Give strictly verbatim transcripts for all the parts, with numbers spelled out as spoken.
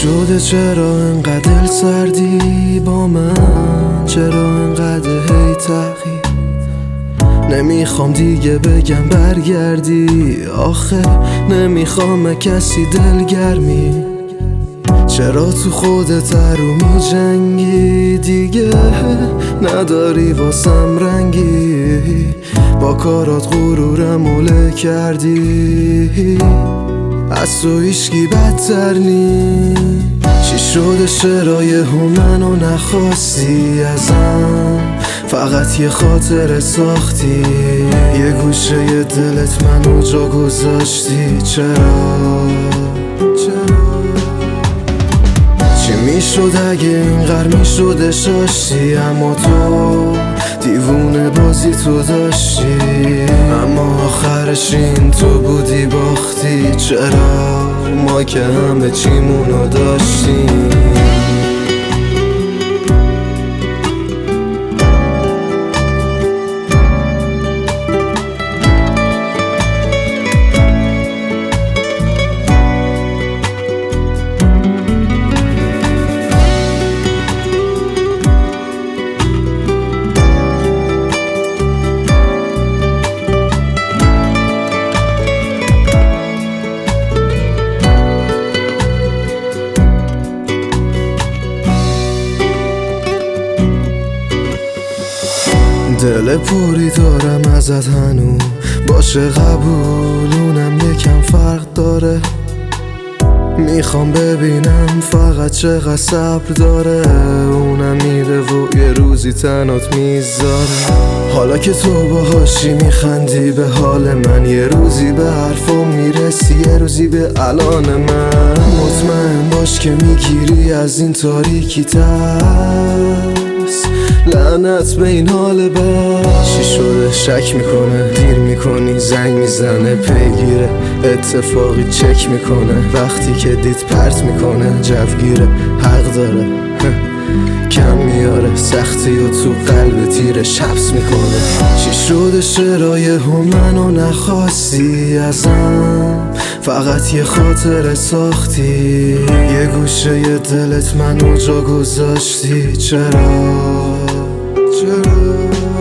شده چرا انقدر دل سردی با من؟ چرا انقدر هی تغییر؟ نمیخوام دیگه بگم برگردی، آخه نمیخوام کسی دلگرمی. چرا تو خودت رو می جنگی؟ دیگه نداری واسم رنگی، با کارات غرورم اوله کردی. از تو هیچکی بدتر نی. چی شده چرا یهو منو نخواستی ازم؟ فقط یه خاطر ساختی، یه گوشه دلت منو جا گذاشتی. چرا؟ چرا؟ چی میشد اگه اینقدر میشد شاشتی؟ اما تو دیوونه بازی تو داشتی، اما آخرش این تو بودی باختی. چرا؟ ما که همه چیمونو داشتیم. دل پوری دارم ازت هنو، باشه قبول، اونم یکم فرق داره. میخوام ببینم فقط چقدر صبر داره، اونم میره و یه روزی تنات میذاره. حالا که تو باهاشی میخندی به حال من، یه روزی به حرفم میرسی، یه روزی به الان من. مطمئن باش که میگیری از این تاریکی ترس، لعنت به این حال بد. چی شده شک میکنه، دیر میکنی، زنگ میزنه، پیگیره، اتفاقی چک میکنه، وقتی که دید پرت میکنه، جوگیره، حق داره، کم میاره سختی و تو قلب تیرش حبس میکنه. چی شده چرا یهو منو نخواستی ازم؟ فقط یه خاطر ساختی، یه گوشه ی دلت منو جا گذاشتی. چرا؟ چرا؟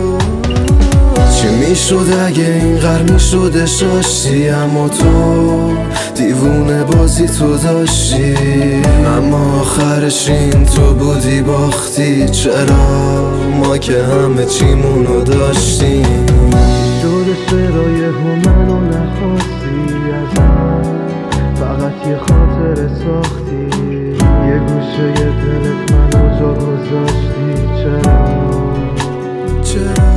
چی میشد اگه اینقدر میشد شاشتی؟ اما تو دیوونه بازی تو داشتی، اما آخرش این تو بودی باختی. چرا؟ ما که همه چیمونو داشتیم. شده چرا یهو منو نخواستی ازم؟ فقط یه خاطر ساختی، یه گوشه ی دلت منو جا گذاشتی. چرا؟ چرا؟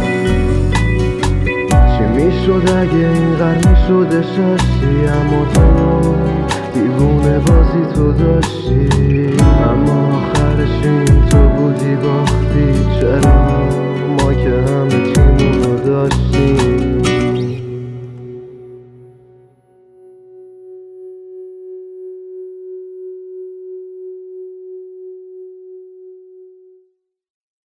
چی میشد اگه اینقدر میشد شاشتی؟ اما تو دیوونه بازی تو داشتی، اما آخرش این تو بودی باختی. چرا؟ ما که همه